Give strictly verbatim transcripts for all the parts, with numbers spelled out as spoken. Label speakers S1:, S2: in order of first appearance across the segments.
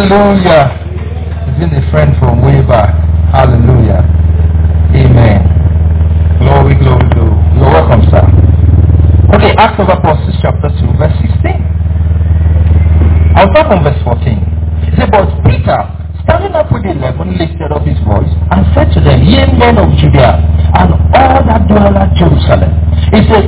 S1: Hallelujah. He's been a friend from way back. Hallelujah. Amen. Glory, glory, glory. You're welcome, sir. Okay, Acts of Apostles chapter two, verse sixteen. I'll start from verse fourteen. It said, but Peter, standing up with the eleven, lifted up his voice and said to them, ye men of Judea, and all that dwell at Jerusalem. He said,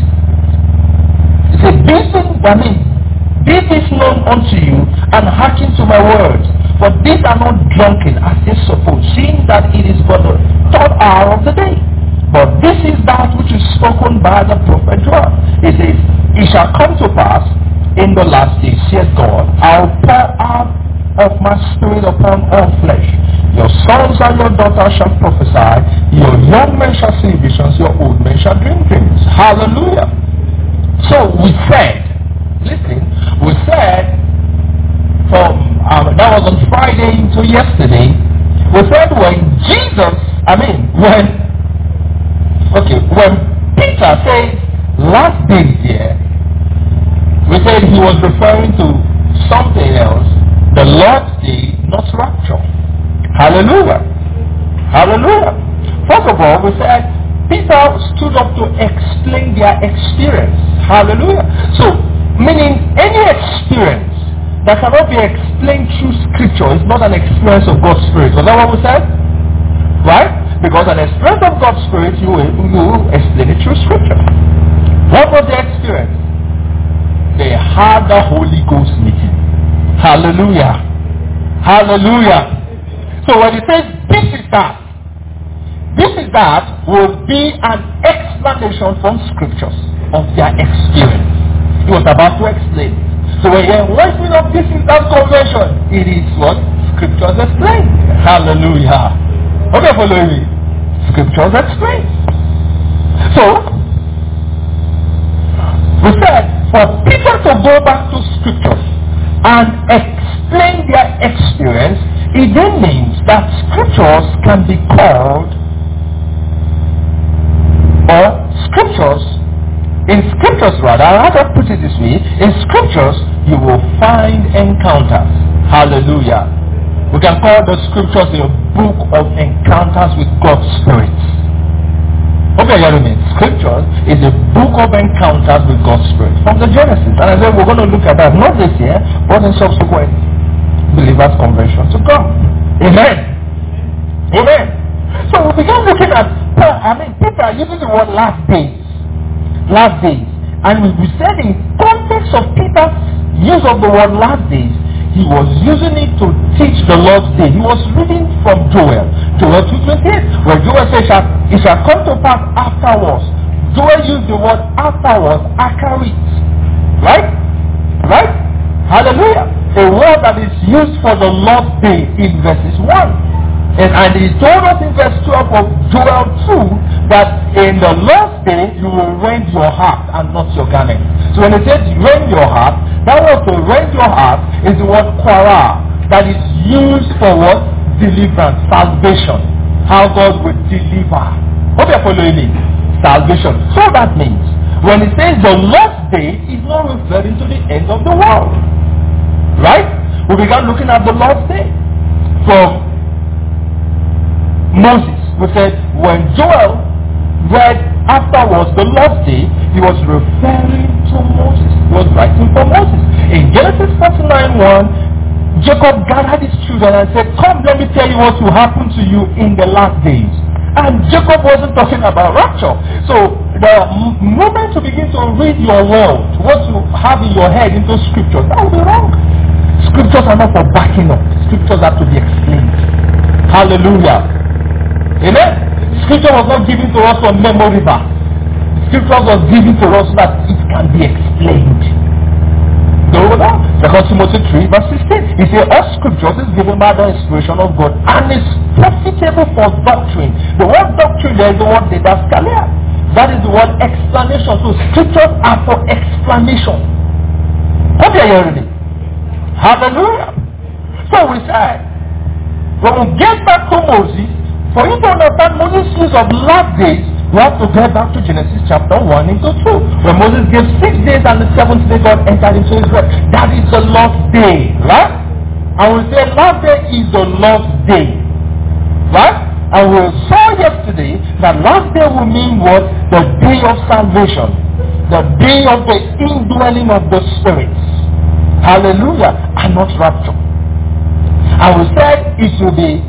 S1: he said, be this, I mean, be this known unto you, and hearken to my words. For these are not drunken, as they suppose, seeing that it is but the third hour of the day. But this is that which is spoken by the prophet Joel. It says, it shall come to pass in the last days, saith God, I'll pour out of my spirit upon all flesh. Your sons and your daughters shall prophesy, your young men shall see visions, your old men shall dream dreams. Hallelujah. So we said, listen, we said from, um, that was on Friday into yesterday, we said when Jesus, I mean, when, okay, when Peter says last days here, we said he was referring to something else, the Lord's day, not rapture. Hallelujah. Hallelujah. First of all, we said Peter stood up to explain their experience. Hallelujah. So, meaning any experience that cannot be explained through scripture is not an experience of God's Spirit. Was that what we said? Right? Because an experience of God's Spirit, you will, you will explain it through scripture. What was the experience? They had the Holy Ghost meeting. Hallelujah. Hallelujah. So when he says this is that, this is that will be an explanation from scriptures of their experience. He was about to explain. So when you're working up this is that convention, it is what scriptures explain. Hallelujah. Okay, following me. Scriptures explain. So we said for people to go back to scriptures and explain their experience, it then means that scriptures can be called, or scriptures, in scriptures rather, I'll have to put it this way, in scriptures you will find encounters. Hallelujah. We can call the scriptures a book of encounters with God's Spirit. Okay, you mean scriptures is a book of encounters with God's Spirit from the Genesis. And I said we're going to look at that not this year, but in subsequent believers' conversion to God. Amen. Amen. So we began looking at, I mean, Peter using the word last days. Last days. And we, we said in context of Peter's use of the word last days, he was using it to teach the Lord's day. He was reading from Joel. Joel two twenty-eight. Where Joel says, it shall come to pass afterwards. Joel used the word afterwards, akarit. Right? Right? Hallelujah. A word that is used for the Lord's day in verses one. And, and he told us in verse twelve of Joel two that in the Lord's day you will rend your heart and not your garment. So when it says rend your heart, that word to rend your heart is the word quara, that is used for what? Deliverance, salvation. How God will deliver. Hope you're following me. Salvation. So that means when it says the Lord's day, it's not referring to the end of the world. Right? We began looking at the Lord's day from Moses. We said when Joel read afterwards the Lord's day, he was referring to Moses. He was writing for Moses. In Genesis forty-nine one, Jacob gathered his children and said, come, let me tell you what will happen to you in the last days. And Jacob wasn't talking about rapture. So the m- moment you begin to read your world, what you have in your head into scriptures, that would be wrong. Scriptures are not for backing up. Scriptures have to be explained. Hallelujah. Amen? Scripture was not given to us for memory verse. Scripture was given to us so that it can be explained. Go over that. Second Timothy three verse sixteen. He said, all scriptures is given by the inspiration of God and is profitable for doctrine. The word doctrine there is the word didaskalia. That is the word explanation. So scriptures are for explanation. What are you reading? Hallelujah. So we said, when we get back to Moses, for you to understand Moses' use of last days, we have to get back to Genesis chapter one into two. When Moses gave six days and the seventh day God entered into his rest. That is the Lord's day, right? And we say last day is the Lord's day. Right? And we saw yesterday that last day will mean what? The day of salvation. The day of the indwelling of the spirits. Hallelujah. And not rapture. And we said it will be,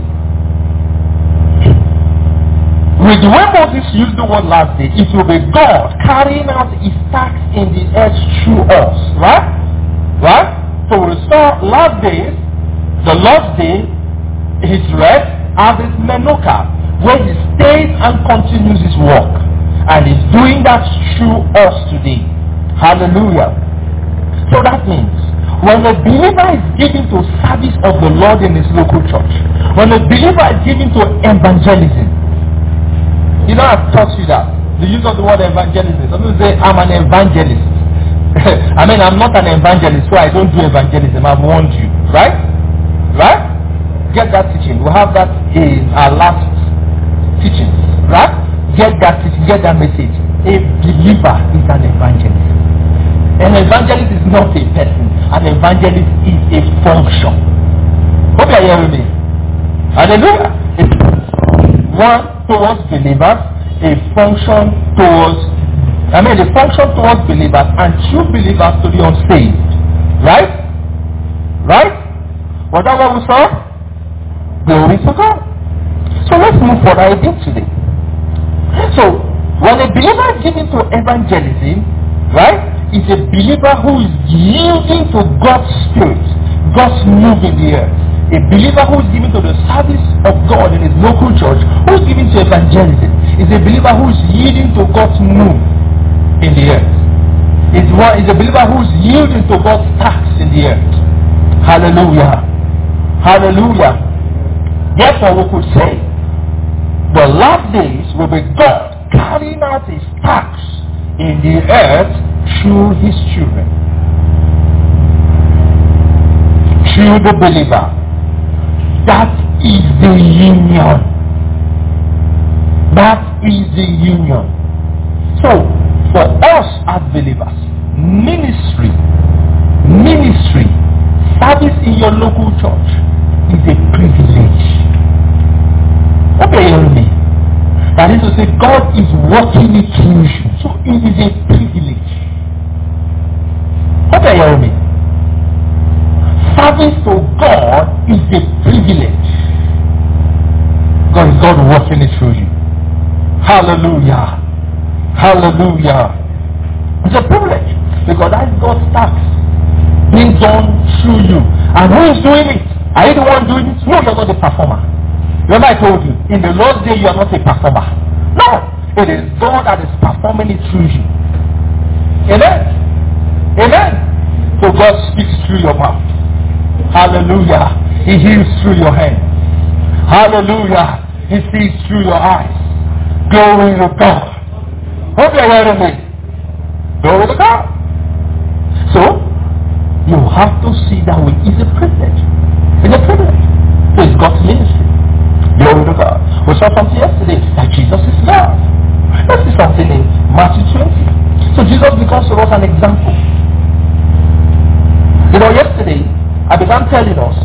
S1: with the way Moses used the word last day, it will be God carrying out his task in the earth through us. Right? Right? So we saw last day, the Lord's day, his rest, as his Menoka, where he stays and continues his work. And he's doing that through us today. Hallelujah. So that means, when a believer is given to service of the Lord in his local church, when a believer is given to evangelism, you know, I've taught you that. The use of the word evangelism. Some people say, I'm an evangelist. I mean, I'm not an evangelist, so I don't do evangelism. I've warned you. Right? Right? Get that teaching. We'll have that in our last teaching. Right? Get that teaching. Get that message. A believer is an evangelist. An evangelist is not a person. An evangelist is a function. Hope you are hearing me. Hallelujah. It's one towards believers, a function towards, I mean, a function towards believers and true believers to the unsaved. Right? Right? Was that what we saw? Glory to God. So let's move further a bit today. So, when a believer is given to evangelism, right, is a believer who is yielding to God's spirit, God's move in the earth. A believer who is given to the service of God in his local church, who is given to evangelism, is a believer who is yielding to God's move in the earth. Is one is a believer who is yielding to God's task in the earth. Hallelujah. Hallelujah. Therefore, we could say, the last days will be God carrying out his task in the earth through his children. Through the believer. That is the union. That is the union. So, for us as believers, ministry, ministry, service in your local church is a privilege. Okay, hear me. That is to say, God is working it through you. So it is a privilege. Okay, hear me. Service to God is a privilege. God is God working it through you. Hallelujah. Hallelujah. It's a privilege because that is God's task being done through you. And who is doing it? Are you the one doing it? No, you're not the performer. Remember I told you, in the Lord's day you are not a performer. No, it is God that is performing it through you. Amen. Amen. So God speaks through your mouth. Hallelujah. He heals through your hands. Hallelujah. He sees through your eyes. Glory to God. Hope you're hearing me. Glory to God. So, you have to see that way. It's a privilege. It's a privilege. So it's God's ministry. Glory to God. We saw something yesterday that Jesus is love. Let's see something in Matthew twenty. So Jesus becomes to us an example. You know, yesterday, I began telling us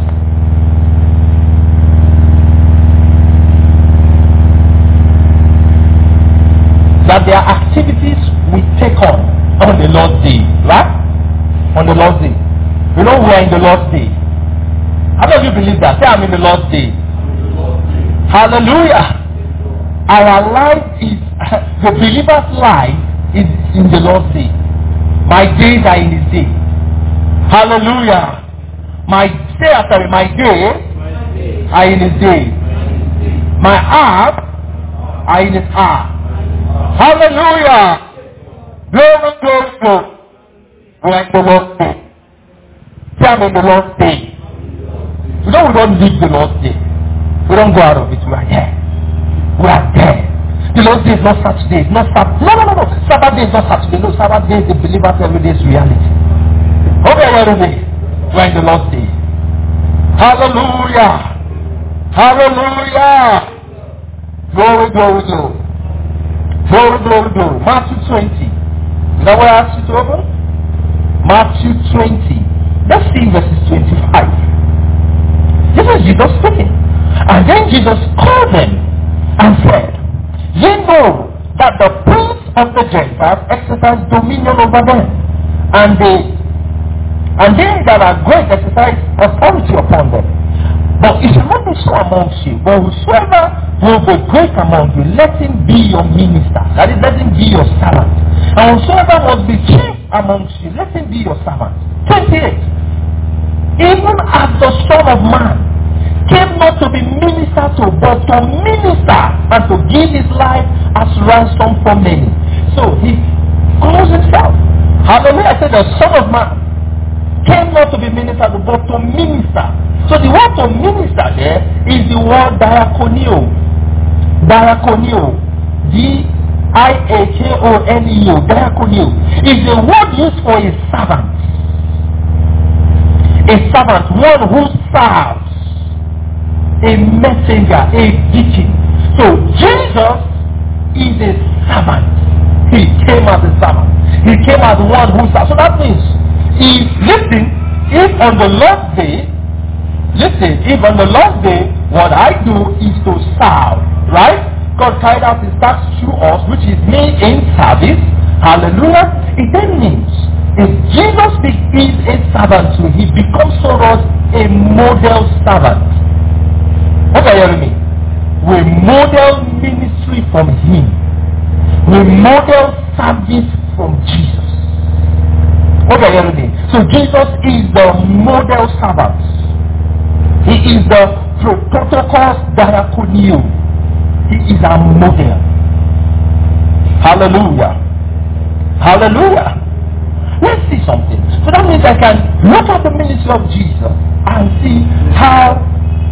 S1: that there are activities we take on on the Lord's Day, right? On the Lord's Day. You know we are in the Lord's Day. How many of you believe that? Say I'm in the Lord's Day. Hallelujah. Our life is, the believer's life is in the Lord's Day. My days are in his day. Hallelujah. My say after me, my days are in his day. My hours are in his hour. Hallelujah. Glory, glory, glory. We are in the Lord's day. Say I'm in the Lord's day. You know we don't leave the Lord's day. We don't go out of it. We are there. We are there. The Lord's day is not Saturday. It's not Sabbath. No, no, no, no. Sabbath day is not Saturday. No, Sabbath day is the believer's everyday's reality. Okay, where are we? We are in the Lord's day. Hallelujah. Hallelujah. Glory, glory, glory. Glory, glory, glory. Matthew twenty. Is that what I asked you to open? Matthew twenty. Let's see verses twenty-five. This is Jesus speaking. And then Jesus called them and said, ye know that the prince of the Gentiles exercise dominion over them, and they and they that are great exercise authority upon them. But it shall not be so amongst you, but whosoever will be great among you, let him be your minister. That is, let him be your servant. And whosoever will be chief amongst you, let him be your servant. twenty-eight. Even as the Son of Man came not to be ministered to, but to minister and to give his life as ransom for many. So he calls himself. Hallelujah. I said the Son of Man came not to be ministered to, but to minister. So the word to minister there is the word diakonio. Diakonio. D I A K O N E O. Diakonio is the word used for a servant. A servant, one who serves. A messenger, a deacon. So Jesus is a servant. He came as a servant. He came as one who serves. So that means, if listen, if on the Lord's day, listen, if on the Lord's day, what I do is to serve, right? God carried out his task through us, which is me in service. Hallelujah. It then means, if Jesus is a servant too, he becomes for us a model servant. What are you hearing me? We model ministry from him. We model service from Jesus. What are you hearing me? So Jesus is the model servant. He is the protocol diakonio. He is a model. Hallelujah. Hallelujah. Let's see something. So that means I can look at the ministry of Jesus and see how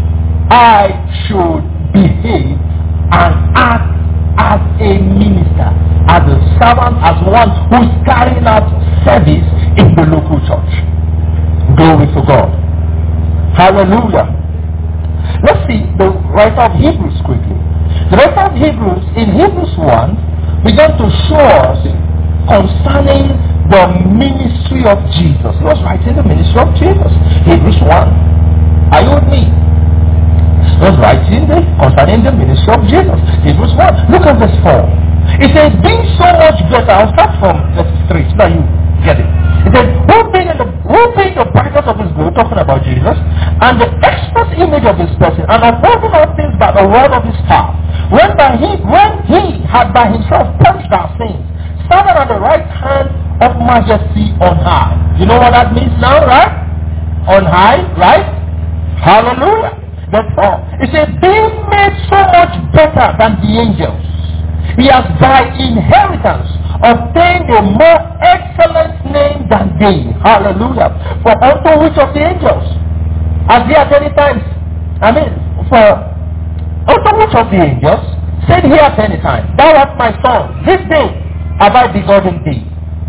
S1: I should behave and act as a minister, as a servant, as one who is carrying out service in the local church. Glory to God. Hallelujah. Let's see the writer of Hebrews quickly. The writer of Hebrews in Hebrews one began to show us concerning the ministry of Jesus. He was writing the ministry of Jesus. Hebrews one. Are you with me? He was writing the, concerning the ministry of Jesus. Hebrews one. Look at verse four. It says, being so much better. I'll start from verse three so that you get it. It says, who being the, who being the brightness of his glory, talking about Jesus, and the express image of his person, and upholding all things by the word of his power, when by he, when he had by himself punished our sins, standing at the right hand of majesty on high. You know what that means now, right? On high, right? Hallelujah. Therefore, it says, being made so much better than the angels, he has by inheritance obtained a more excellent name than they. Hallelujah. For unto which of the angels? As he at any times, I mean, for unto which of the angels said he at any time, thou art my son, this day have I begotten thee.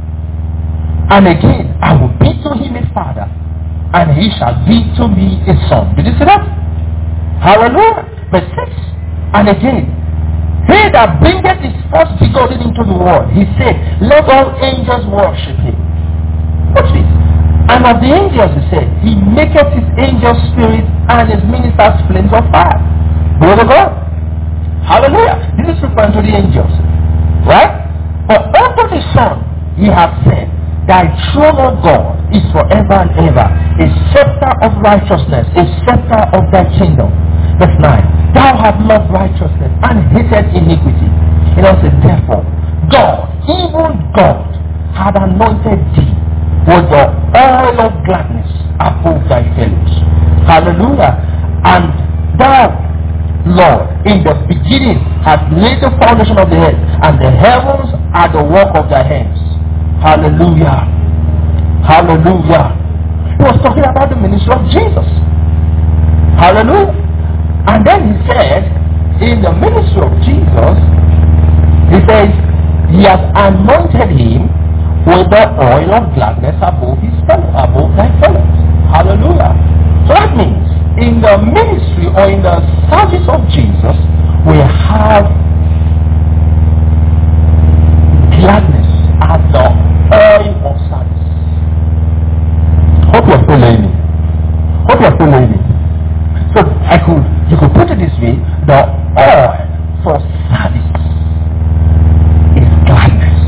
S1: And again, I will be to him a father, and he shall be to me a son. Did you see that? Hallelujah. Verse six. And again, he that bringeth his first begotten into the world, he said, let all angels worship him. Watch this. And of the angels, he said, he maketh his angel spirit and his ministers flames of fire. Glory to God. Hallelujah. This is referring to the angels. Right? But unto the Son he hath said, thy throne, O God, is forever and ever, a scepter of righteousness, a scepter of thy kingdom. Verse nine. Thou hast loved righteousness and hated iniquity. It also says, therefore, God, even God, had anointed thee with the oil of gladness above thy fellows. Hallelujah. And thou, Lord, in the beginning hast laid the foundation of the earth, and the heavens are the work of thy hands. Hallelujah. Hallelujah. He was talking about the ministry of Jesus. Hallelujah. And then he said, in the ministry of Jesus, he says, he has anointed him with the oil of gladness above his fellow, above thy fellows. Hallelujah. So that means, in the ministry or in the service of Jesus, we have gladness as the oil of service. Hope you're following me. Hope you're following me. The oil for service is gladness.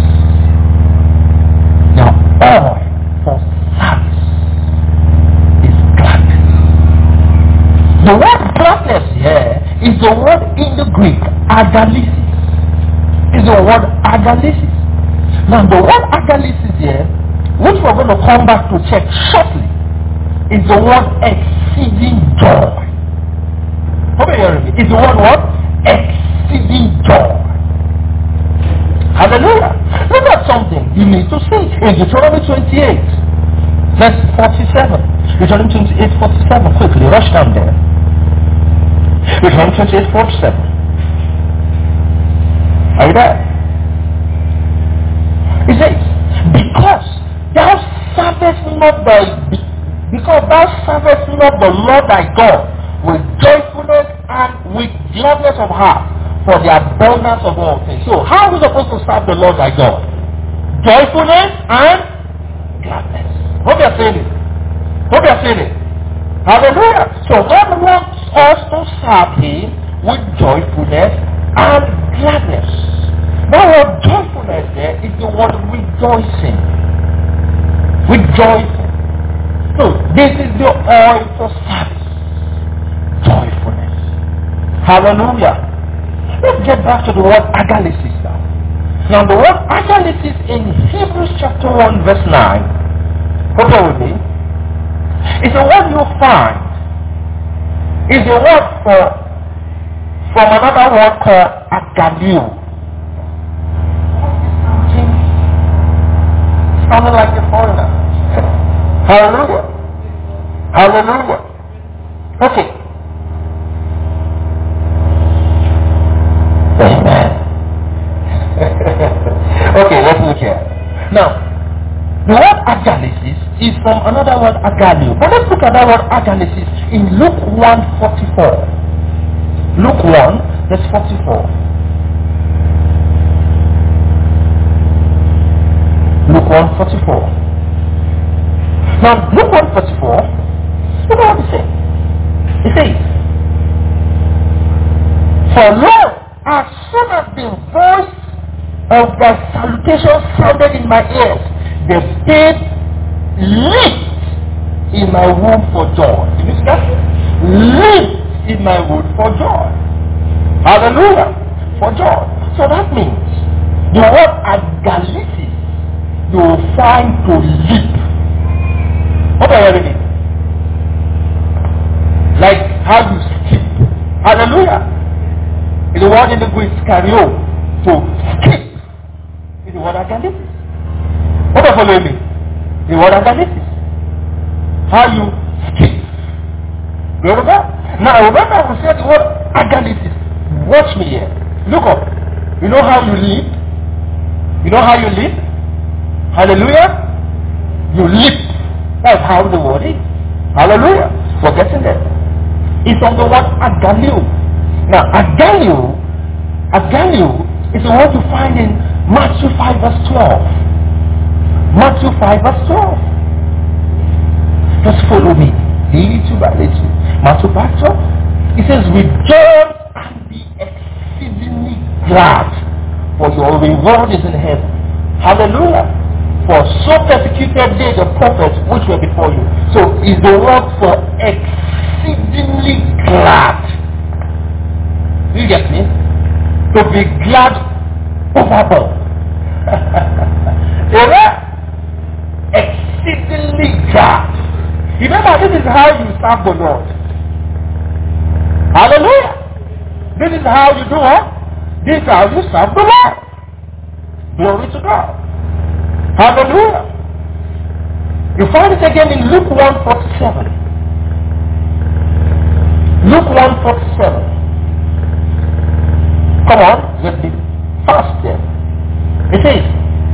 S1: The oil for service is gladness. The word gladness here is the word in the Greek, agalisis. Is the word agalisis. Now the word agalisis here, which we're going to come back to check shortly, is the word exceeding joy. Hope you're hearing me. Is the word what? Exceeding joy. Hallelujah. Look at something you need to see in Deuteronomy twenty-eight, verse forty-seven. Deuteronomy twenty-eight, forty-seven. Quickly, rush down there. Deuteronomy twenty-eight, forty-seven. Are you there? It says, because thou servest not thy, because thou servest not the Lord thy God with joyfulness and with gladness of heart for the abundance of all things. So how are we supposed to serve the Lord thy God? Joyfulness and gladness. Hope you are saying it. Hope you are saying it. Hallelujah. So God wants us to serve him with joyfulness and gladness. Now word joyfulness there is the word rejoicing. Rejoicing. So this is the oil for service. Joyfulness. Hallelujah. Let's get back to the word agalisis now. Now the word agalisis in Hebrews chapter one verse nine, hold on with me, is a word you find, is a word for, from another word called agalio. Sounding like a foreigner. Hallelujah. Hallelujah. Okay. Amen. Okay, let's look here. Now, the word agalisis is from another word agalio. But let's look at that word agalisis in Luke one forty-four. Luke one, verse forty-four. Luke one forty-four. Now, Luke one forty-four, look at what it says. It says, for lo, as soon as the voice of the salutation sounded in my ears, the babe leaped in my womb for joy. Did you see that? Leaped in my womb for joy. Hallelujah. For joy. So that means the word agalisis you will find to leap. What are you hearing it? Like how you skip. Hallelujah. Is the word in the Greek scario, to skip. Is the word agalisis. What are you following me? The word agalisis. How you skip. Remember? Now remember we said the word agalisis. Watch me here. Look up. You know how you leap? You know how you leap? Hallelujah. You leap. That's how the word is. Hallelujah. We're getting there. It's from the word agalio. Now, agalio, agalio is a word you find in Matthew five verse twelve. Matthew five verse twelve. Just follow me. Little by little. Matthew five twelve. It says, rejoice and be exceedingly glad, for your reward is in heaven. Hallelujah. For so persecuted they the prophets which were before you. So is the word for exceedingly glad. Do you get me? To be glad overboard. Amen? Exceedingly glad. Remember, this is how you serve the Lord. Hallelujah. This is how you do it. This is how you serve the Lord. Glory to God. Hallelujah. You find it again in Luke one forty-seven. Luke one forty-seven. Come on, let's be fast there. It says,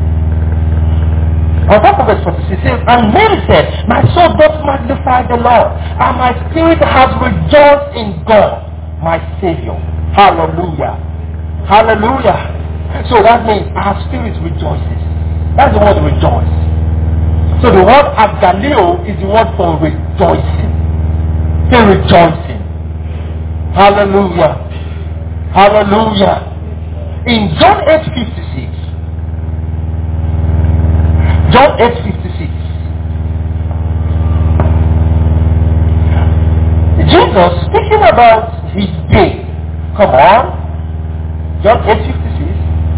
S1: on top of verse forty-six, it says, and Mary said, my soul doth magnify the Lord, and my spirit has rejoiced in God, my Savior. Hallelujah. Hallelujah. So that means our spirit rejoices. That's the word rejoice. So the word agalio is the word for rejoicing. Say rejoicing. Hallelujah. Hallelujah. In John eight fifty-six, John eight fifty-six, Jesus speaking about his day. Come on. John eight fifty-six.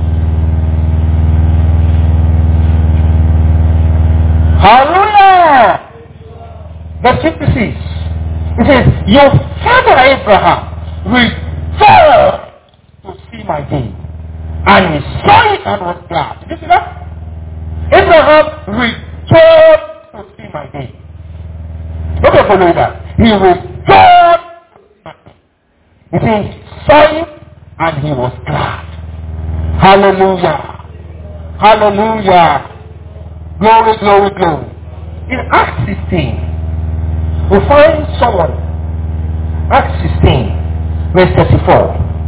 S1: Hallelujah. Verse fifty-six. It says, your father Abraham returned to see my day. And he saw it and was glad. Did you see that? Abraham returned to see my day. Look at follow that. He returned. He says, saw it and he was glad. Hallelujah. Hallelujah. Glory, glory, glory. In Acts sixteen, we find someone. Acts sixteen, verse thirty-four.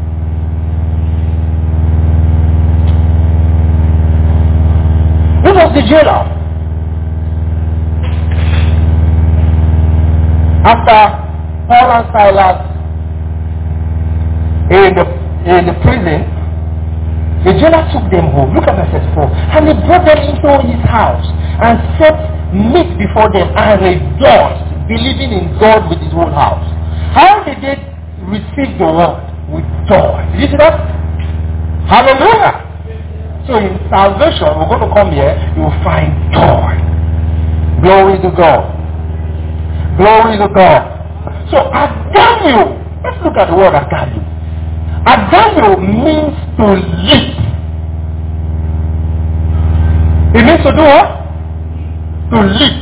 S1: This was the jailer. After Paul and Silas in the, in the prison, the jailer took them home. Look at verse thirty-four. And he brought them into his house and set meat before them and rejoiced, believing in God with his whole house. How did they receive the word? With joy. Did you see that? Hallelujah. So in salvation, we're going to come here, you will find joy. Glory to God. Glory to God. So Agamio, let's look at the word Agamio. Agamio means to leap. It means to do what? To leap.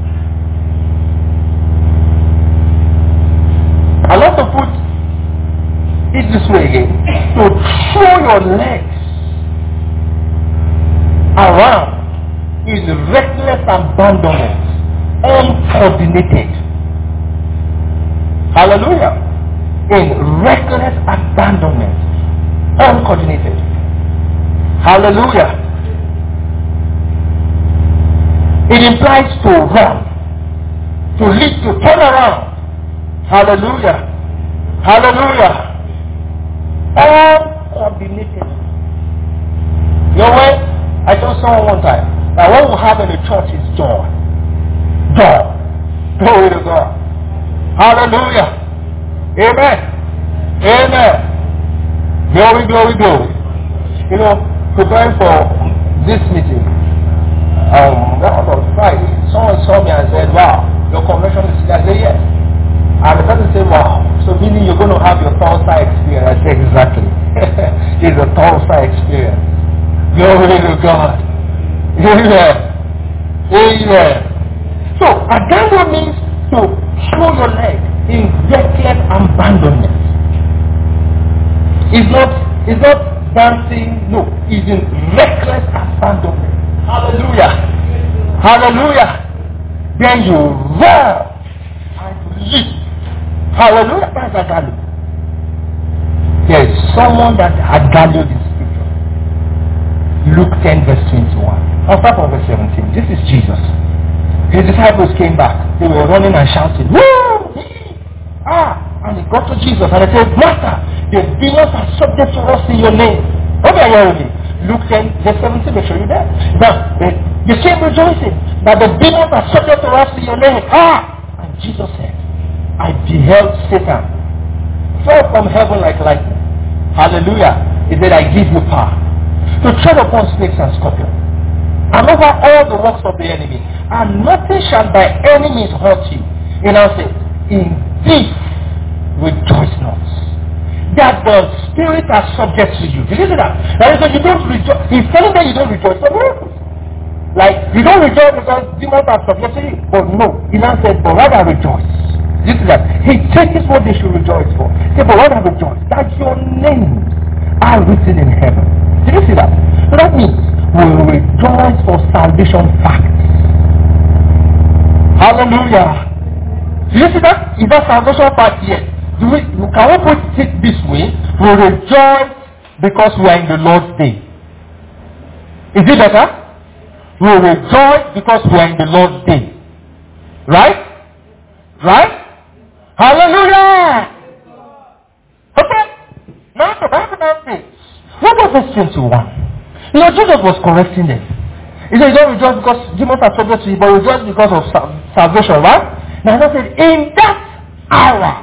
S1: I love to put it this way again. To throw your legs around in reckless abandonment, uncoordinated. Hallelujah. In reckless abandonment, uncoordinated. Hallelujah. It implies to run, to lead, to turn around. Hallelujah. Hallelujah. Uncoordinated. You know what? I told someone one time that what we have in the church is joy. Joy. Glory to God. Hallelujah. Amen. Amen. Glory, glory, glory. You know, preparing for this meeting, um, that was on Friday. Someone saw me and said, wow, your convention is here. I said, yes. And the person said, wow, so meaning you're going to have your Tulsa experience. I said, exactly. It's a Tulsa experience. Glory to God. Amen. Amen. So, Agamio means to throw your leg in reckless abandonment. It's not, it's not dancing, no. It's in reckless abandonment. Hallelujah. Hallelujah. Then you roar and you leap. Hallelujah. That's Agamio. There is someone that Agamio is. Luke ten verse twenty-one. I'll start from verse seventeen. This is Jesus. His disciples came back. They were running and shouting, woo! Ah! And they got to Jesus and they said, Master, the demons are subject to us in your name. Okay, hear me. Luke ten verse seventeen, make sure you're there. Now, they, they came rejoicing that the demons are subject to us in your name. Ah! And Jesus said, I beheld Satan fall from heaven like lightning. Hallelujah. He said, I give you power to tread upon snakes and scorpions, and over all the works of the enemy, and nothing shall by any means hurt you. He now says, in this rejoice not, that the spirits are subject to you. Did you see that? That is, so you don't rejoice. He's telling them you don't rejoice. So like, you don't rejoice because demons are subject to you. But no, he now said, but rather rejoice. Did you see that? He teaches what they should rejoice for. He said, but rather rejoice, that your names are written in heaven. Did you see that? So that means we will rejoice for salvation facts. Hallelujah. Did you see that? Is that salvation fact? Yes. Do we, can we put it this way? We rejoice because we are in the Lord's day. Is it better? We rejoice because we are in the Lord's day. Right? Right? Hallelujah. Okay. Now what the Bible now says. What was verse twenty-one? You know, Jesus was correcting them. He said, you don't rejoice because demons are subject to you, but rejoice because of sal- salvation, right? Now he said, in that hour,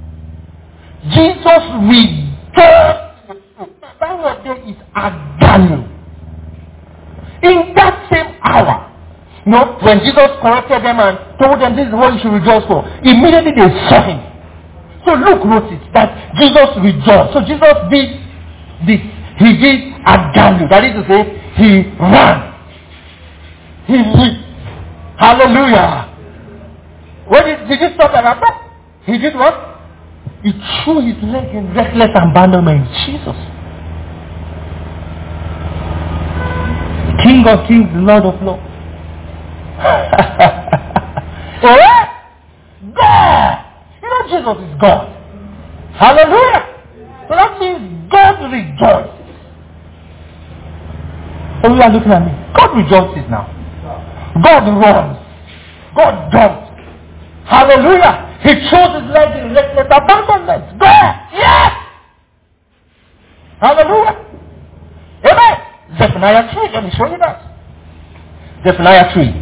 S1: Jesus rejoiced. That word there is agano. In that same hour, you know, when Jesus corrected them and told them this is what you should rejoice for, immediately they saw him. So Luke wrote it that Jesus rejoiced. So Jesus did this. He did agano. That is to say, he ran. He leaped. Hallelujah. What did, did he stop at that? He did what? He threw his leg in reckless abandonment. Jesus. King of kings, Lord of lords. Eh? God. You know Jesus is God. Hallelujah. So that means God rejoices. So you are looking at me. God rejoices now. God runs. God does. Hallelujah. He throws his legs in reckless abandonment. God. Yes. Hallelujah. Amen. Zephaniah three. Let me show you that. Zephaniah three.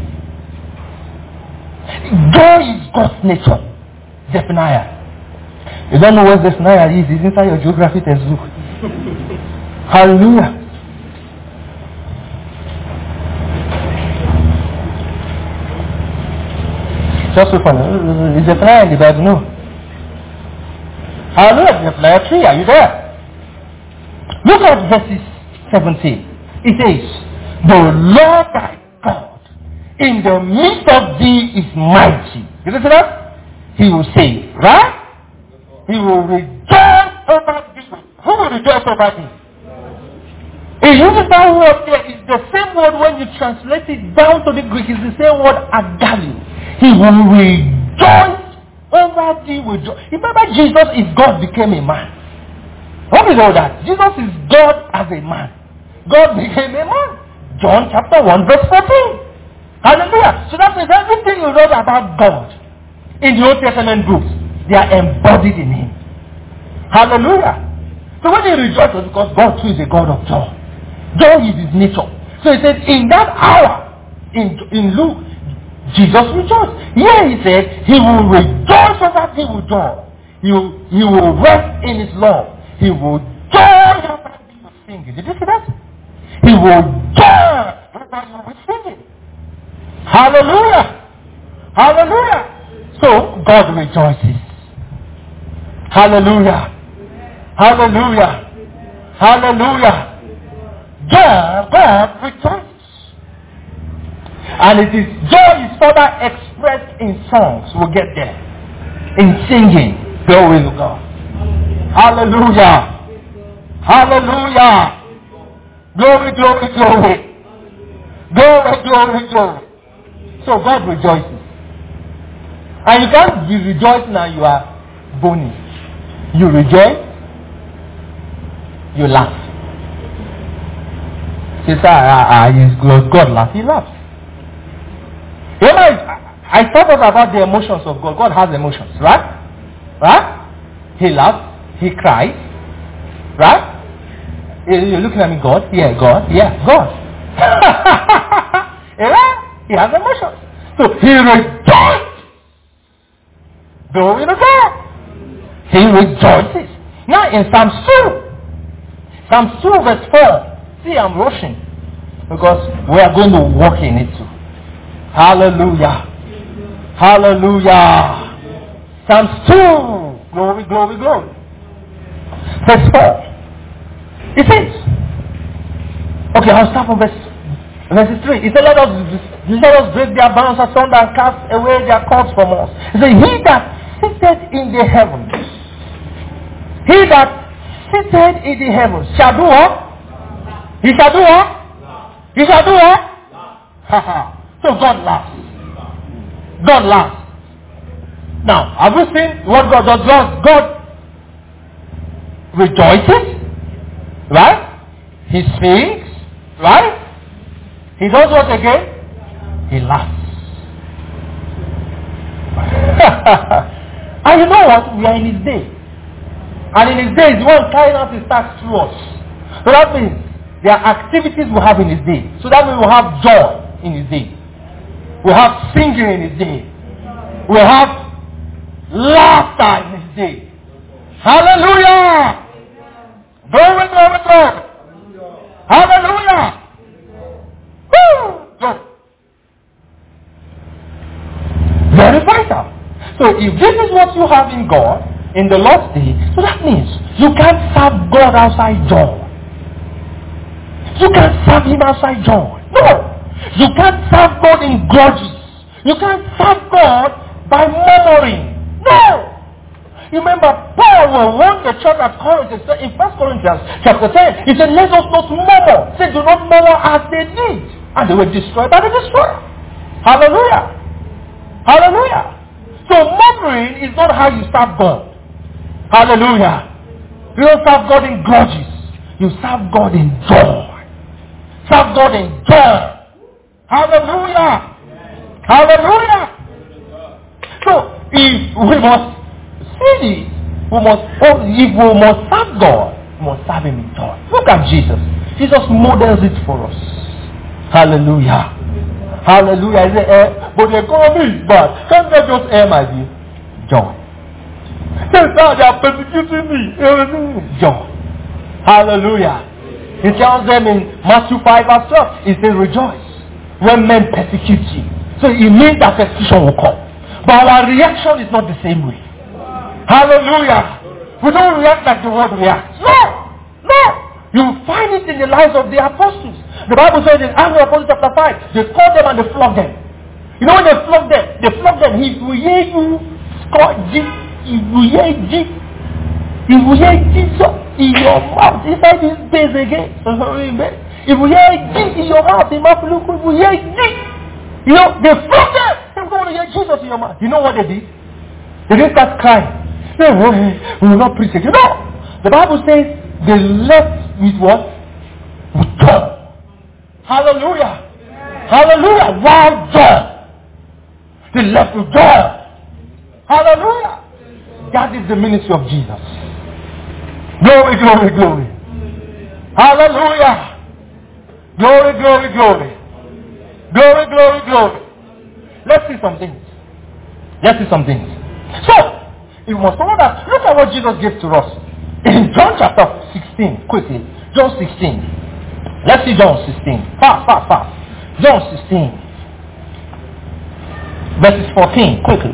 S1: God is God's nature. Zephaniah. You don't know where Zephaniah is. It's inside your geography textbook. Hallelujah. Just so funny. Is Zephaniah in the Bible? No. Hallelujah. Zephaniah three. Are you there? Look at verses seventeen. It says, the Lord thy God in the midst of thee is mighty. You listen to that? He will save. Right? He will rejoice over thee. Who will rejoice over thee? He uses that word there. It's the same word when you translate it down to the Greek. It's the same word agalo. He will rejoice over thee with joy. Remember, Jesus is God became a man. What is all that? Jesus is God as a man. God became a man. John chapter one verse fourteen. Hallelujah. So that means everything you read about God in the Old Testament books, they are embodied in him. Hallelujah. So when he rejoices, because God too is a God of joy. Joy is his nature. So he said, in that hour, in, in Luke, Jesus rejoiced. Here he said, he will rejoice over thee with joy. He will, he will rest in his love. He will joy over thee with singing. Did you see that? He will joy over you with singing. Hallelujah. Hallelujah. So God rejoices. Hallelujah. Hallelujah. Hallelujah. God, God rejoices. And it is joy is further expressed in songs. We'll get there. In singing. Glory to God. Hallelujah. Hallelujah. Glory, glory, glory. Glory, glory, glory. So God rejoices. And you can't be rejoicing and you are bony. You rejoice, you laugh. Sister, ah, ah, is God, God laughs, he laughs. You know, I, I thought about the emotions of God. God has emotions, right? Right? He laughs, he cries, right? You're looking at me, God? Yeah, God. Yeah, God. Yeah, he has emotions. So he rejoices. Glory to God. He rejoices. Now in Psalm two. Psalm two verse four. See, I'm rushing. Because we are going to walk in it too. Hallelujah. Hallelujah. Psalm two. Glory, glory, glory. Verse four. It says, okay, I'll start from verse, verse three. It says, let us, let us break their bounds asunder and cast away their cords from us. It says, he that sitteth in the heavens, he that sitteth in the heavens shall do what? He shall do what? He shall do what? Ha ha. So God laughs. God laughs. Now, have you seen what God does? God, God rejoices. Right? He sings. Right? He does what again? He laughs. And you know what? We are in his day. And in his day, he's the one carrying out his task through us. So that means there are activities we have in his day. So that means we have joy in his day. We have singing in his day. We have laughter in his day. Hallelujah! Glory, glory, glory. Hallelujah! Woo! Glory. Very vital. So if this is what you have in God, in the Lord's day, so that means you can't serve God outside joy. You can't serve him outside joy. No! You can't serve God in grudges. You can't serve God by murmuring. No! You remember, Paul warned the church at Corinth in First Corinthians chapter ten. He said, let us not murmur. He said, do not murmur as they did. And they were destroyed by the destroyer. Hallelujah. Hallelujah. So murmuring is not how you serve God. Hallelujah. You don't serve God in grudges. You serve God in joy. Serve God in joy. Hallelujah. Hallelujah. So if we must see this, we must, if we must serve God, we must serve him in joy. Look at Jesus. Jesus models it for us. Hallelujah. Hallelujah. He said, eh, but the economy is bad. Can't they just air my dear? Joy. They say they are persecuting me. Joy. Hallelujah. He tells them in Matthew five verse twelve, he says, rejoice when men persecute you. So it means that persecution will come. But our reaction is not the same way. Hallelujah. We don't react like the world reacts. No. No. You find it in the lives of the apostles. The Bible says in Acts of the Apostles chapter five, they called them and they flogged them. You know when they flogged them, they flogged them. If we hear you score G, if we hear G, if we hear Jesus in your mouth, inside this base again. If we hear G in your mouth, in mouth, look, if we hear G, you know, they flogged them. They don't want to hear Jesus in your mouth. You know what they did? They didn't start crying. They, we will not preach again. No. The Bible says they left with what? With joy. Hallelujah. Hallelujah. Wild joy. They left with joy. Hallelujah. That is the ministry of Jesus. Glory, glory, glory. Hallelujah. Glory, glory, glory. Glory, glory, glory. Let's see some things. Let's see some things. So, you must know that. Look at what Jesus gave to us. In John chapter sixteen, quickly. John sixteen. Let's see John sixteen. Fast, fast, fast. John sixteen. Verses fourteen, quickly.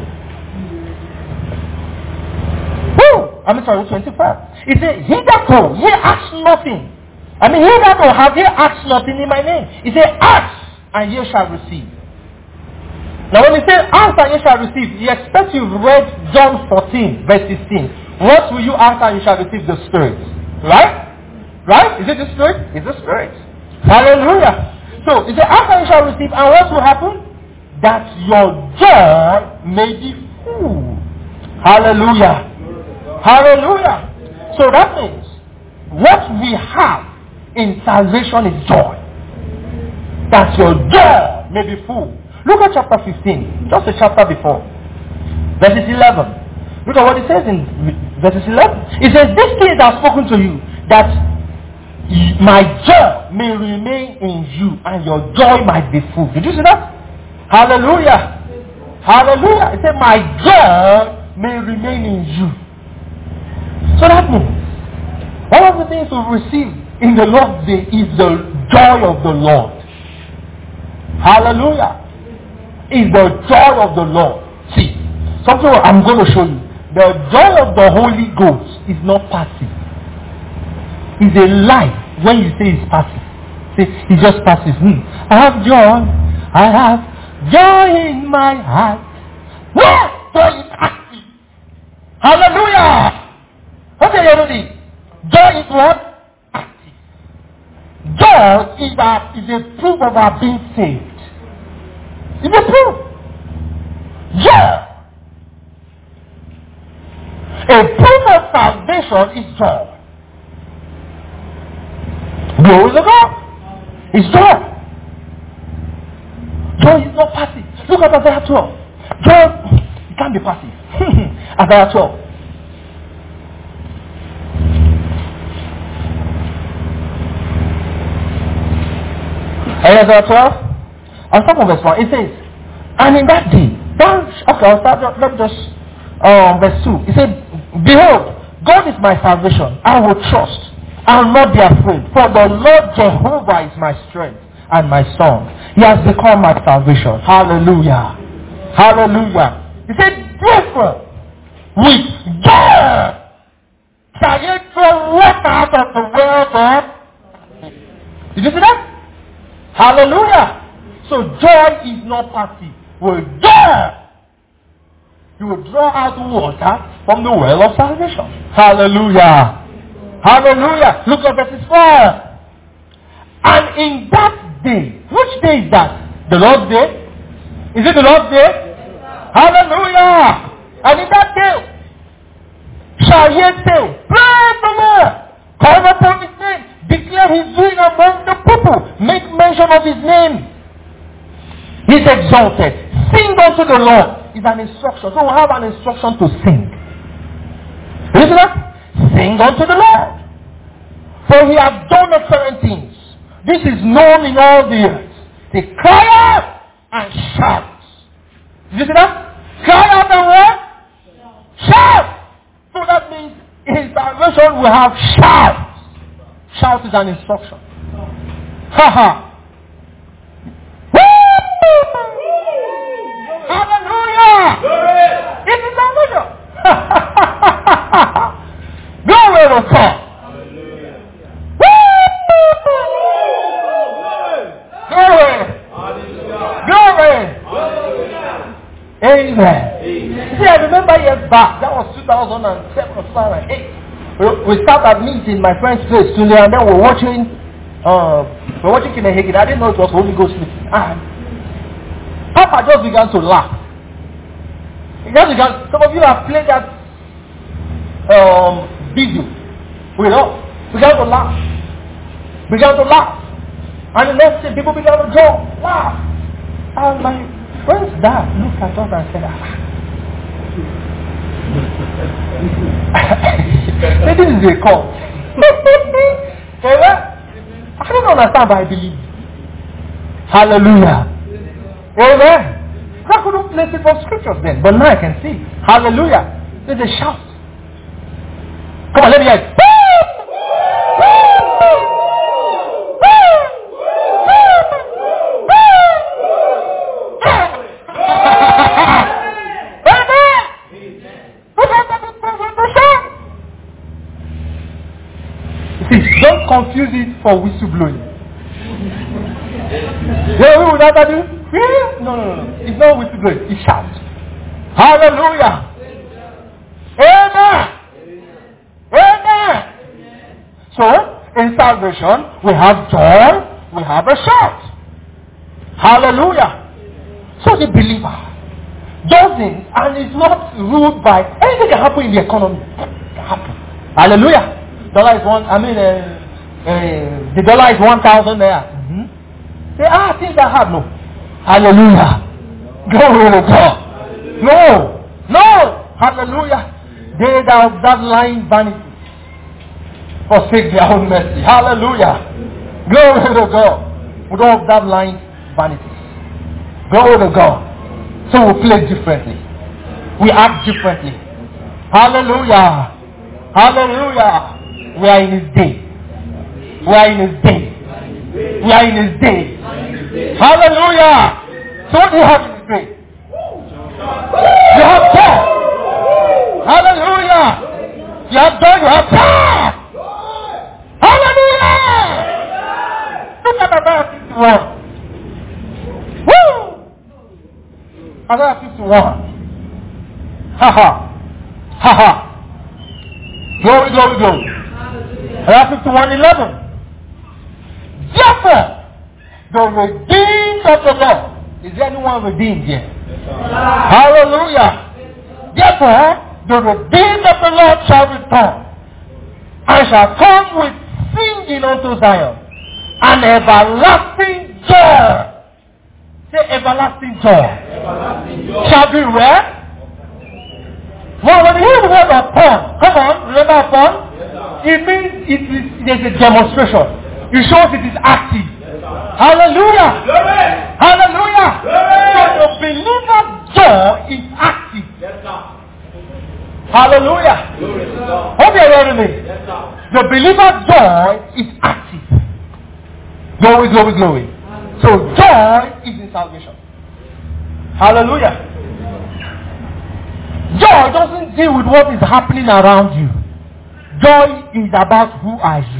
S1: Woo! I'm sorry, twenty-five. It says, hitherto, ye ask nothing. I mean, hitherto have ye asked nothing in my name. He said, ask, and ye shall receive. Now when he said, ask and ye shall receive, he expects you've read John fourteen, verse sixteen. What will you ask and you shall receive? The Spirit. Right? Right? Is it the Spirit? It's the Spirit. Hallelujah. So, he said, ask and you shall receive, and what will happen? That your joy may be full. Hallelujah. Hallelujah. So that means, what we have in salvation is joy. That your joy may be full. Look at chapter fifteen, just a chapter before. Verses eleven. Look at what it says in verses eleven. It says, these things are spoken to you, that my joy may remain in you, and your joy might be full. Did you see that? Hallelujah. Hallelujah. It said, my joy may remain in you. So that means, one of the things we receive in the Lord's day is the joy of the Lord. Hallelujah. Is the joy of the Lord. See, something I'm going to show you. The joy of the Holy Ghost is not passive. It's a lie when you say it's passive. See, it's just passive. Hmm. I have joy. I have joy in my heart. No! Joy is active. Hallelujah! Okay, everybody. Joy is what? Active. Joy is a, is a proof of our being saved. It's a proof. Joy. A proof of salvation is joy. Glory to God. It's joy. Joy is not passive. Look at Isaiah twelve. Joy, it can't be passive. Isaiah twelve. Isaiah twelve. I'll start from verse one. It says, and in that day, don't, okay, I'll start, let me just, um, verse two. It said, behold, God is my salvation. I will trust. I will not be afraid. For the Lord Jehovah is my strength and my song. He has become my salvation. Hallelujah. Hallelujah. He said, therefore, with joy shall ye draw water out of the well of. Did you see that? Hallelujah. So joy is not passive. With joy, you will draw out water from the well of salvation. Hallelujah. Hallelujah. Look at verse four. And in that day, which day is that? The Lord's day? Is it the Lord's day? Hallelujah. And in that day, shall ye say, praise the Lord, call upon his name, declare his doing among the people, make mention of his name. He's exalted. Sing unto the Lord. It's an instruction. So we have an instruction to sing. Listen up. Sing unto the Lord. For he hath done excellent things. This is known in all the earth. They cry out and shout. Did you see that? Cry out and what? Shout. So that means in salvation we have shout. Shout is an instruction. Ha ha. Hallelujah! It is salvation. Glory to God. Glory. Glory. Amen. See, I remember years back, that was two thousand seven or two thousand eight. We started meeting my friend's place today, and then we're watching, uh, we're watching Kinehegin. I didn't know it was Holy Ghost meeting. And Papa just began to laugh. He just began, some of you have played that um, video with us. Began to laugh. Began to laugh. And the next thing, people began to jump, laugh. And my friend's dad looked at us and said, ah. This is a cult. I don't understand, but I believe. Hallelujah. Amen. I couldn't place it from scriptures then, but now I can see. Hallelujah. There's a shout. Come on, let me hear it. See, don't confuse it for whistleblowing. You know what that do? No, no, no. It's not whistleblowing. It's shout. Hallelujah. Amen. Amen. So, in salvation, we have joy, we have a shout. Hallelujah. So the believer doesn't and is not ruled by anything that happen in the economy. Can happen. Hallelujah. Dollar is one, I mean, uh, uh, the dollar is one thousand there. Mm-hmm. Say, ah, things are hard. No. Hallelujah. Glory to God. No. No. Hallelujah. They that observe lying vanity forsake their own mercy. Hallelujah. Glory to God. We don't observe lying vanities. Glory to God. So we play differently. We act differently. Hallelujah. Hallelujah. We are in his day. We are in his day. We are in his day. Hallelujah. So what do you have in his day? You have power. Hallelujah. You have joy, you have power. Hallelujah. Look at Isaiah fifty-one. Woo! Isaiah fifty-one. Ha ha. Ha ha. Glory, glory, glory. Isaiah fifty-one eleven. Therefore, the redeemed of the Lord. Is there anyone redeemed here? Hallelujah. Therefore, the redeemed of the Lord shall return, and shall come with singing unto Zion, and everlasting joy. Say everlasting joy. Everlasting joy. Shall be where? Well, when you hear the word upon, come on, remember upon? Yes, it means it is, it is a demonstration. It shows it is active. Yes, Hallelujah. Hallelujah. So the believer's joy is active. Hallelujah. Hope you're hearing me. The believer's joy is active. Glory, glory, glory. So joy is in salvation. Hallelujah. Joy doesn't deal with what is happening around you. Joy is about who are you.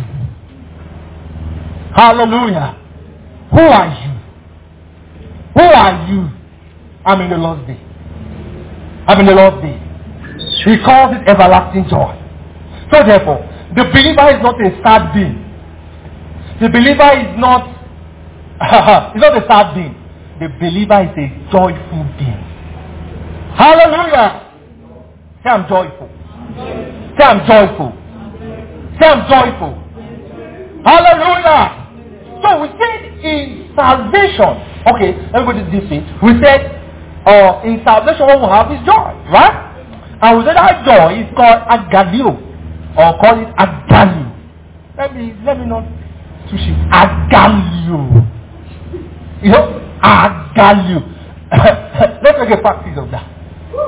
S1: Hallelujah. Who are you? Who are you? I'm in the Lord's day. I'm in the Lord's day. He calls it everlasting joy. So therefore, the believer is not a sad being. The believer is not it's not a sad being. The believer is a joyful being. Hallelujah. Say I'm joyful. Say I'm joyful. Say I'm joyful. Hallelujah. So we said in salvation. Okay, everybody this thing. We said uh, in salvation what we have is joy, right? And we said that joy is called agalio. Or call it agalio. Let me let me not touch it. Agalio. You know, agalio. Let's make a practice of that.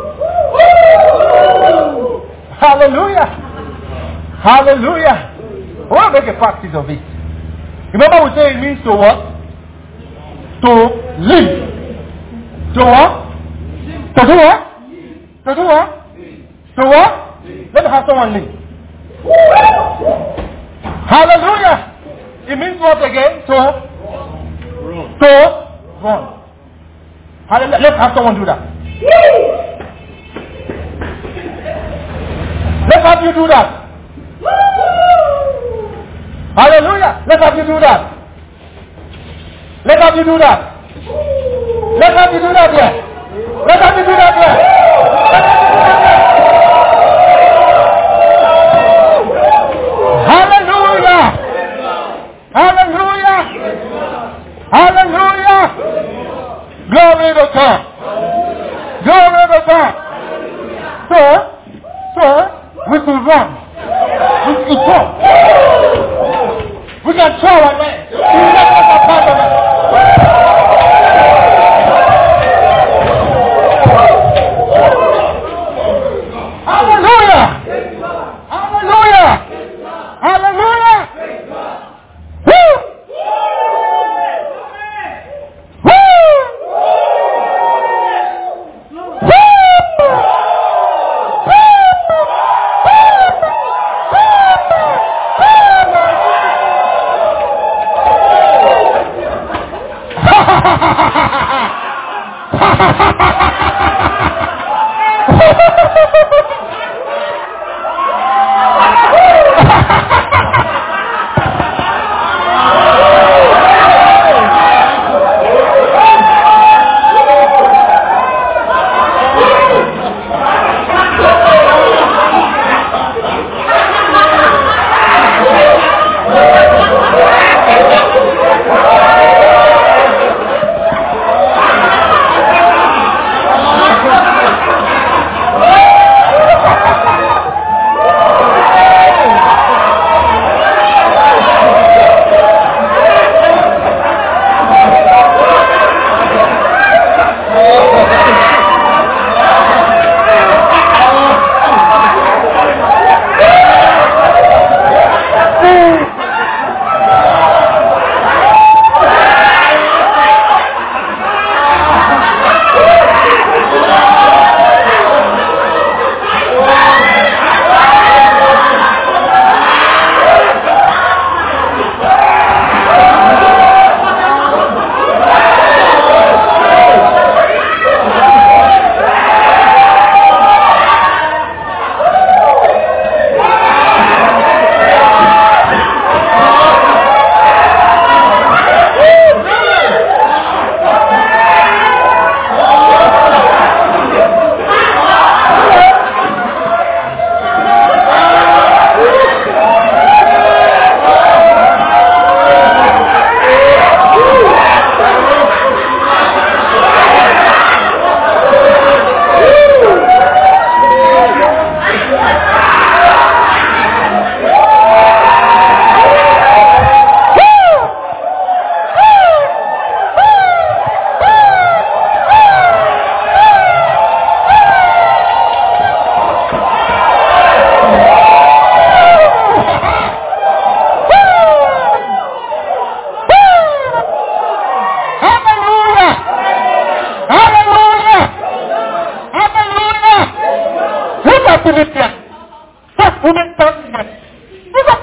S1: Hallelujah. Hallelujah. We want to make a practice of it. Remember we say it means to what? To live. To what? To do what? To do what? To what? Let me have someone live. Hallelujah. It means what again? To run. To run. Hallelujah. Let's have someone do that. Let's have you do that. Hallelujah. Let's have you do that. Let's have you do that. Let's have you do that here. Let's have you do that here. Hallelujah. Hallelujah. Hallelujah. Glory to God. Glory to God. So, so, we can run. We can talk. We can throw our legs. We can make a part of it. Hallelujah. Hallelujah. Hallelujah. Woo.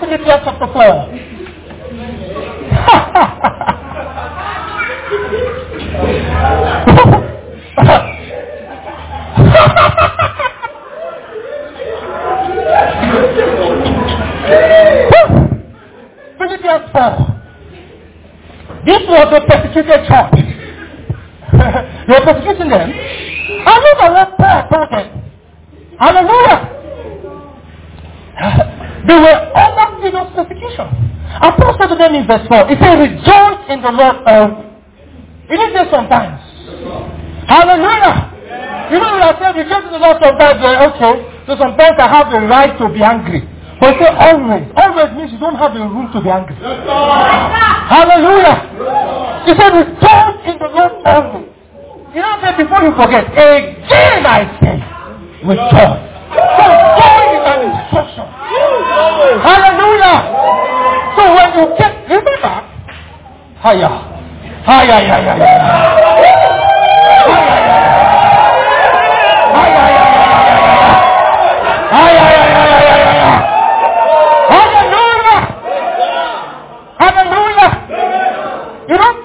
S1: Philippians chapter four. Philippians four. This was a persecuted church. They were persecuting them. And look at what Paul told them. Hallelujah. They were under serious persecution. And Paul said to them in verse four, he said, rejoice in the Lord always. He didn't say sometimes. Hallelujah. You know what I said? Rejoice in the Lord sometimes. Okay. So sometimes I have the right to be angry. But say always. Always means you don't have the room to be angry. Hallelujah. He said, rejoice in the Lord always. You know what? Before you forget, again I say, rejoice. So joy is an instruction. Hallelujah. So when you get, remember, higher, higher, higher, higher, higher, hallelujah. You know?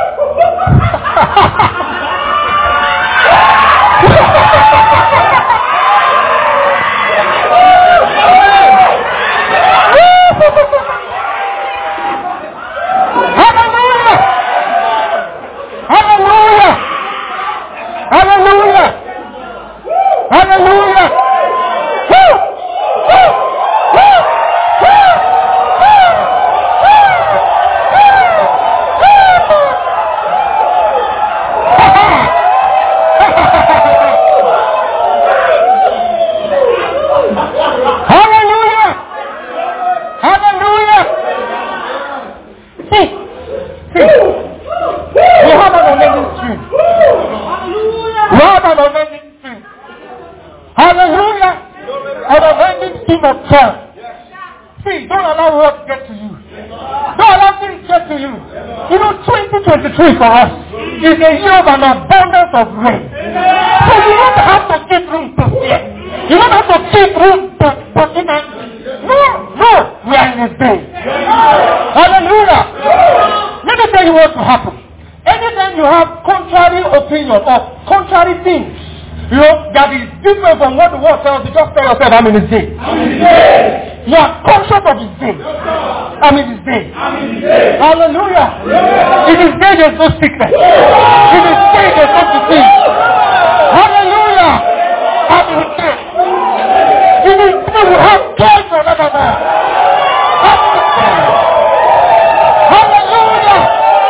S1: For us is a year of an abundance of rain. So you don't have to keep room to fear. You don't have to keep room to forgiveness. No, no, we are in His day. Hallelujah. Let me tell you what will happen. Anytime you have contrary opinion or contrary things, you know, that is different from what the word tells you, just tell yourself, I'm in His day. You are conscious of His day. I'm in His day. Hallelujah. In His day there's no sickness. In His day there's no disease. Hallelujah. I'm in His day. In His day we have joy forevermore. Hallelujah.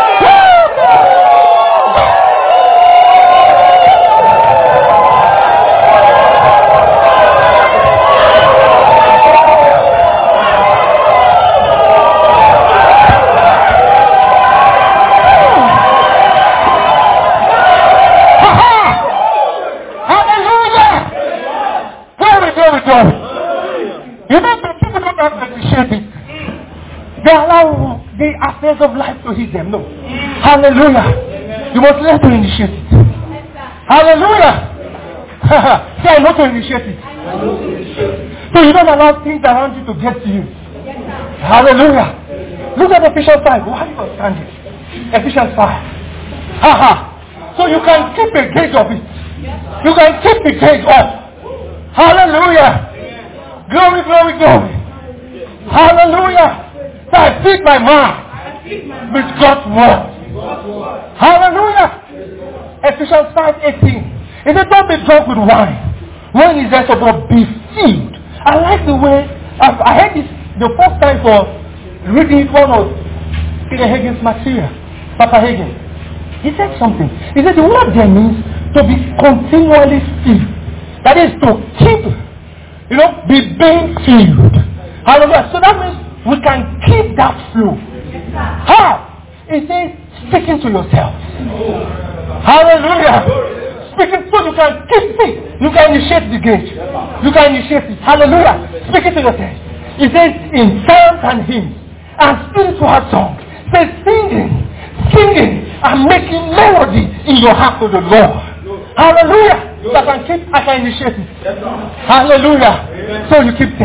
S1: You know, the people don't appreciate it. They allow the affairs of life to hit them. No. Hallelujah. You must learn to initiate it. Hallelujah. Say, I know to initiate it. So you don't allow things around you to get to you. Hallelujah. Look at Ephesians five. Why are you standing? Ephesians five. Haha. So you can keep a gauge of it. You can keep the gauge up. Hallelujah. Glory, glory, glory. Hallelujah. So I feed my mind with God's word. Hallelujah. Ephesians five eighteen. It said, don't be drunk with wine. Wine is there, but be filled. I like the way, I, I heard this the first time for reading one of Peter Hagen's material. Papa Hagen. He said something. He said the word there means to be continually filled. That is to keep, you know, be being filled. Hallelujah. So that means we can keep that flow. How? He says, speaking to yourself. Hallelujah. Speaking so you can keep it. You can initiate the gauge. You can initiate it. Hallelujah. Speaking to yourself. He says, in psalms and hymns and spiritual songs. He says, singing, singing, and making melody in your heart to the Lord. Hallelujah. So I can keep, I can initiate it. Hallelujah. So you keep saying.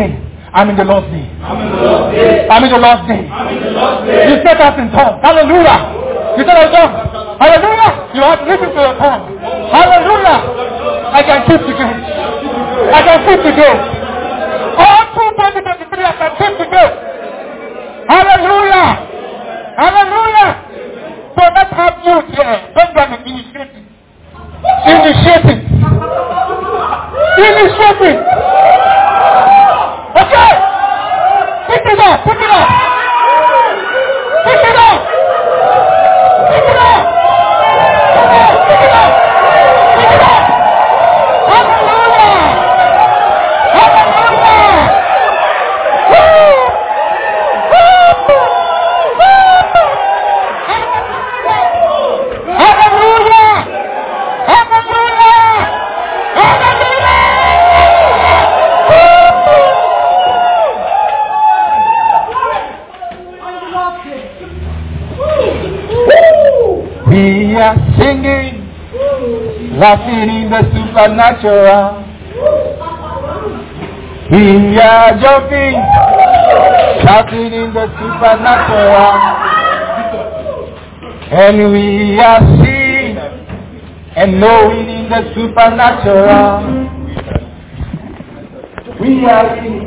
S1: I'm in the Lord's day.
S2: I'm in the Lord's day.
S1: I'm in the Lord's day.
S2: I'm in the Lord's day.
S1: You set us in tongues. Hallelujah. You said us tongues. Hallelujah. You have to listen to your tongue. Hallelujah. I can keep the gate. I can keep the gate. All through twenty twenty-three, I can keep the gate. Hallelujah. Hallelujah. So let's have youth here. Benjamin initiating. Initiating. Initiating. Okay. Pick it up. Pick it up. Pick it up. Pick it up. Pick it up. Pick it up. Hallelujah. Hallelujah. Woo. Woo. Hallelujah. Hallelujah. We are singing, laughing in the supernatural. We are jumping, shouting in the supernatural. And we are seeing and knowing in the supernatural. We are in